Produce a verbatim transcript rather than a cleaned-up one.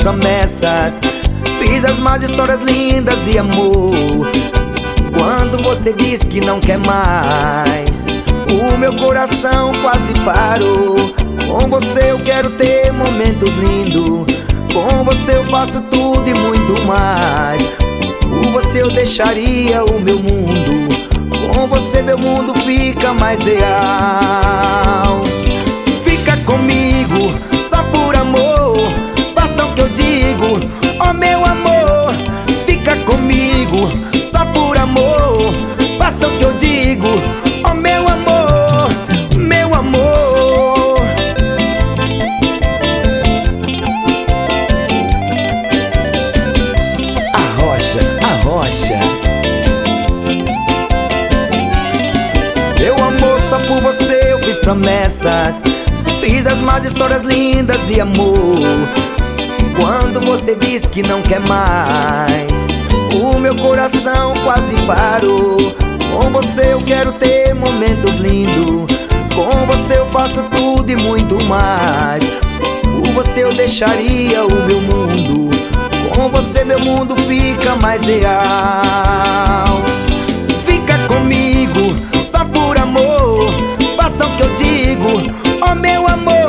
promessas, fiz as más histórias lindas e amor. Quando você diz que não quer mais, o meu coração quase parou. Com você eu quero ter momentos lindos, com você eu faço tudo e muito mais. Por você eu deixaria o meu mundo, com você meu mundo fica mais real. Fica comigo só por amor, faça o que eu digo, oh meu amor. Fica comigo só por amor, faça o que eu digo, oh meu amor, meu amor. Arrocha, arrocha. Meu amor, só por você eu fiz promessas, fiz as más histórias lindas e amor. Quando você diz que não quer mais, o meu coração quase parou. Com você eu quero ter momentos lindos, com você eu faço tudo e muito mais. Por você eu deixaria o meu mundo, com você meu mundo fica mais real. Fica comigo só por amor, faça o que eu digo, oh meu amor.